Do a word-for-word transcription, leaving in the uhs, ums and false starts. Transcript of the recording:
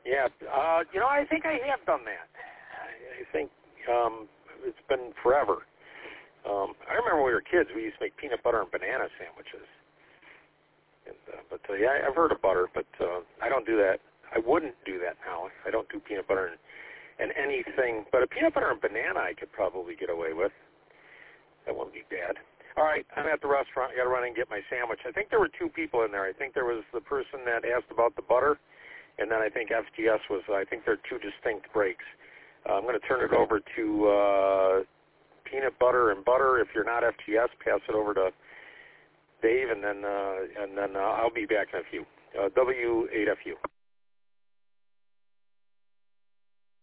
Yeah, uh, you know, I think I have done that. I, I think um, it's been forever. Um, I remember when we were kids, we used to make peanut butter and banana sandwiches. And, uh, but uh, yeah, I've heard of butter, but uh, I don't do that. I wouldn't do that now. I don't do peanut butter and, and anything. But a peanut butter and banana I could probably get away with. That wouldn't be bad. All right, I'm at the restaurant. I got to run and get my sandwich. I think there were two people in there. I think there was the person that asked about the butter, and then I think F G S was, I think they're two distinct breaks. Uh, I'm going to turn it over to uh, peanut butter and butter. If you're not F G S, pass it over to Dave, and then uh, and then uh, I'll be back in a few. Uh, W eight F U.